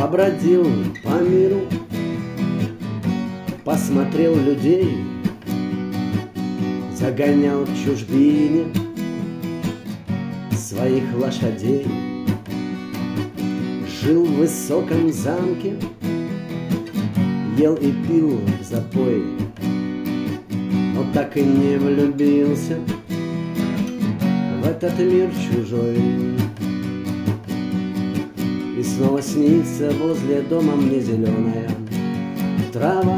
Побродил по миру, посмотрел людей, загонял к чужбине своих лошадей. Жил в высоком замке, ел и пил в запой, но так и не влюбился в этот мир чужой. И снова снится возле дома мне зеленая трава,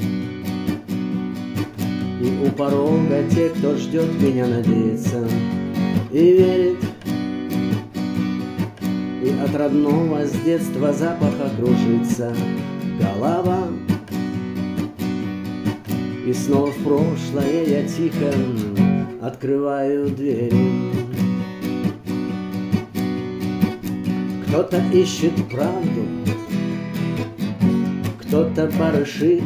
и у порога те, кто ждет меня, надеется и верит, и от родного с детства запаха кружится голова. И снова в прошлое я тихо открываю двери. Кто-то ищет правду, кто-то барыши,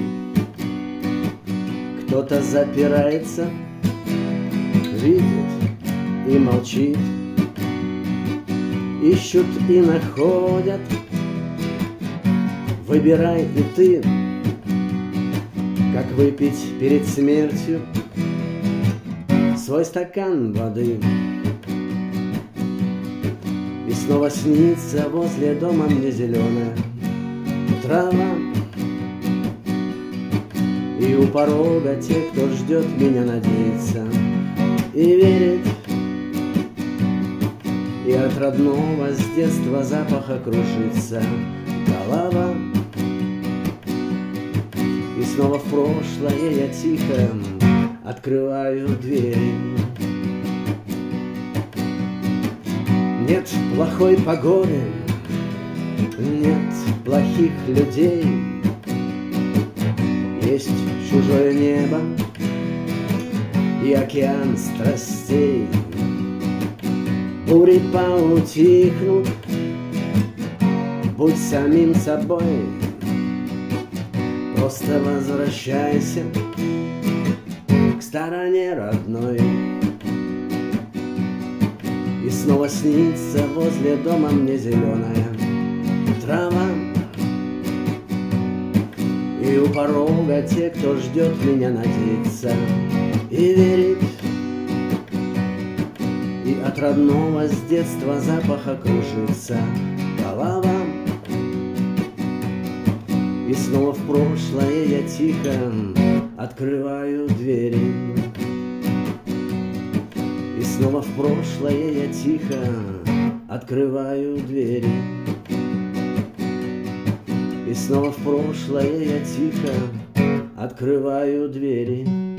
кто-то запирается, видит и молчит. Ищут и находят, выбирай и ты, как выпить перед смертью свой стакан воды. И снова снится возле дома мне зеленая трава, и у порога те, кто ждет меня, надеется и верит, и от родного с детства запаха кружится голова. И снова в прошлое я тихо открываю двери. Нет плохой погоды, нет плохих людей, есть чужое небо и океан страстей. Бури поутихнут, будь самим собой, просто возвращайся к стороне родной. И снова снится возле дома мне зеленая трава, и у порога те, кто ждет меня, надеется и верит, и от родного с детства запаха кружится голова. И снова в прошлое я тихо открываю двери. И снова в прошлое я тихо открываю двери. И снова в прошлое я тихо открываю двери.